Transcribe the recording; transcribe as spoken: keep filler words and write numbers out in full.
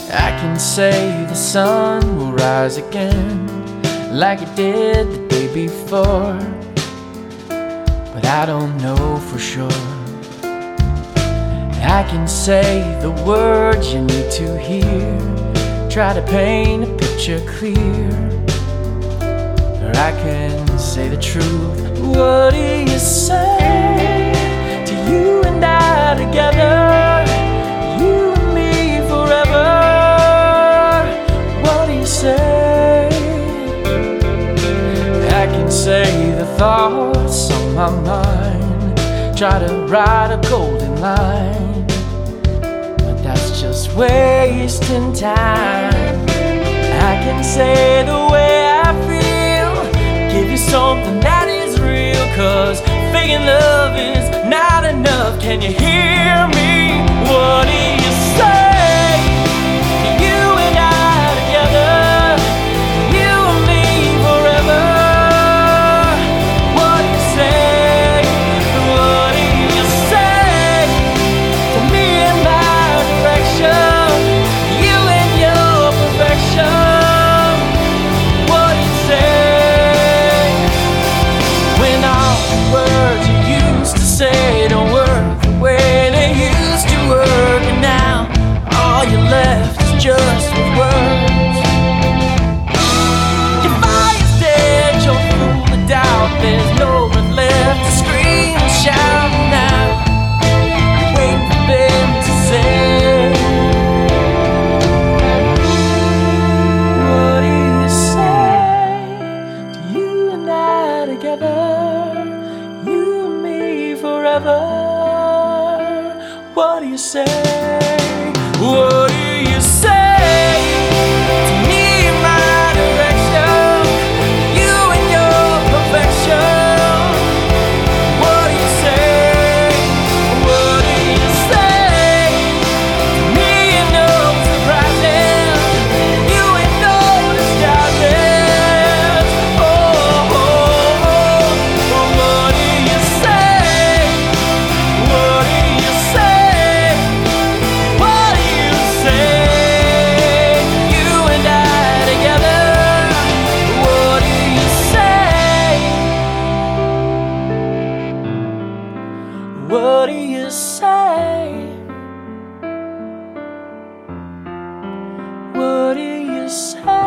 I can say the sun will rise again like it did the day before, but I don't know for sure. I can say the words you need to hear, try to paint a picture clear, or I can say the truth. What do you say to you and I together, you and me forever? What do you say? I can say the thoughts on my mind, try to write a golden line, but that's just wasting time. I can say the way I feel, give you something that is real, 'cause faking love is not enough. Can you hear me? What do you say? You and I together, you and me forever. What do you say? What do you say to me in my direction, you and your perfection? What do you say when all the words you used to say don't work the way they used to work, and now all you left is just with words? Your fire's dead, you're full of doubt, there's no one left to scream and shout now. You're waiting for them to say, what do you say to you and I together, you and me forever? What do you say? What do you say to me in my direction, you and your perfection? What do you say? What do you say to me in no surprises, you and no disguises? Oh, oh, oh, oh, what do you say? What do you say? What do you say? You and I together. What do you say? What do you say? What do you say?